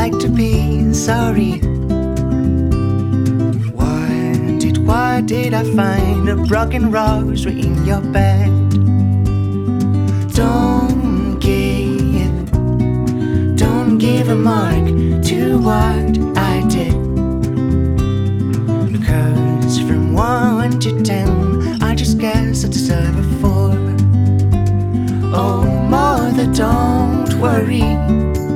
like to be sorry. Why did I find a broken rose right in your bed? Don't give a mark to what I did. Because from 1 to 10, I just guess I deserve a 4. Oh, mother, don't worry.